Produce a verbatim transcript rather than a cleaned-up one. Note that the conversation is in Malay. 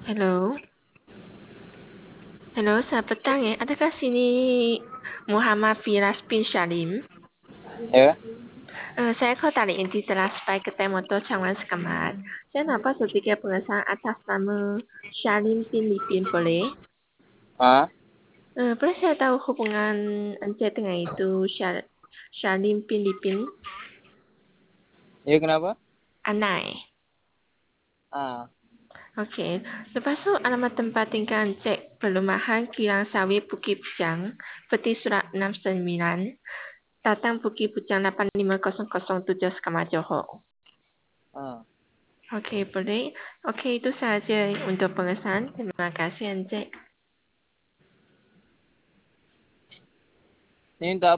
Hello. Hello, selamat petang ya. Adakah sini Muhammad Firas bin Salim? Ya, Uh, saya call dari Inti telah supaya kedai motor Changwan Sekamat. Saya nampak sedikit pengesahan atas nama Salim bin Lipin, boleh? ah, Uh, boleh saya tahu hubungan Encik dengan itu Syal- Salim bin Lipin? ya kenapa? Anai. Ah, Okey. Lepas tu alamat tempat tinggal Encik Perumahan Kilang Sawit Bukit Pujang, peti surat enam sembilan, datang Bukit Pujang lapan lima kosong kosong tujuh Sekamat Johor. ah. Okey, boleh. Okey, itu sahaja untuk pengesahan. Terima kasih Encik. Ini untuk